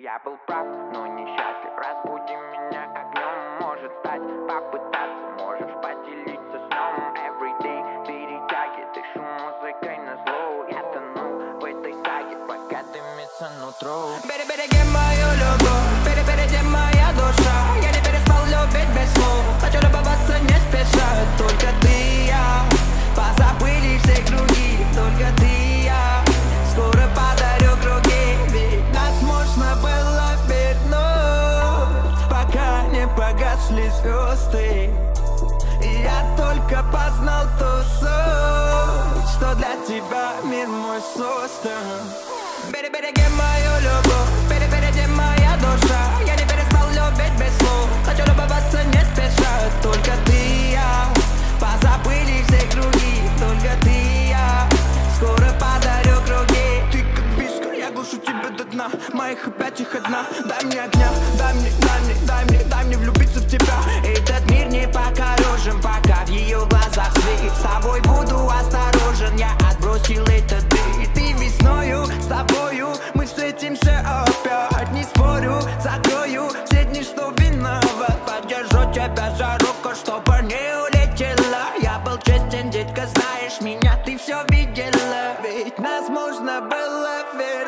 Я был прав, но несчастлив. Разбуди меня огнем, может стать, попытаться, можешь поделиться сном. Everyday перетяги, дышу музыкой на зло. Я тону в этой саге, пока дымится нутро. Береги мою любовь, перепереди моя душа. Я не перестал любить без слов. Хочу любоваться не спеша. Только ты и я, позабыли все круги. Только ты и я, скоро подарю круги. Ведь нас можно было вернуть, пока не погасли звезды. И я только познал ту суть, что для тебя мир мой создан. Береги мою любовь, перепереди моя душа. Я не перестал любить без слов. Хочу любоваться не спеша. Только ты и я, позабыли все круги. Только ты и я, скоро подарю круги. Ты как виска, я глушу тебя до дна. Моих объятиях одна. Дай мне огня, дай мне влюбиться в тебя. Этот мир не покорежен, пока в ее глазах свет. С тобой буду осторожен, я отбросил этот дым. Ты весною, с тобою мы встретимся опять. Не спорю, закрою все дни, что виноват. Подержу тебя за руку, чтобы не улетела. Я был честен, детка, знаешь меня, ты все видела. Ведь нас можно было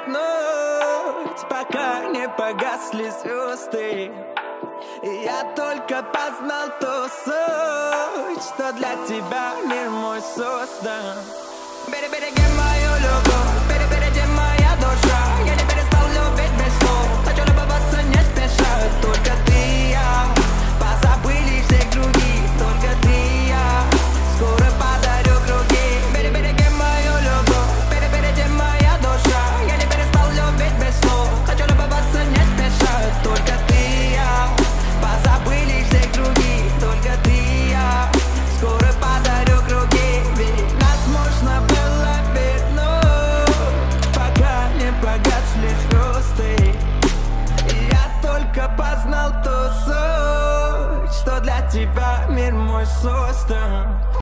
вернуть, пока не погасли звезды. И я только познал ту суть, что для тебя мир мой создан. Береги мою любовь, перепереди моя душа. Я не перестал любить без слов. Хочу любоваться не спеша. Только ты и я, позабыли все круги. Только ты и я, скоро подарю круги. Береги мою любовь, перепереди моя душа. Я не перестал любить без слов. Хочу любоваться не спеша. Только ты и я, позабыли все круги. Только ты и я, скоро подарю круги. Ведь нас можно было вернуть, пока не погасли звезды. И я только познал ту суть, что для тебя мир мой создан.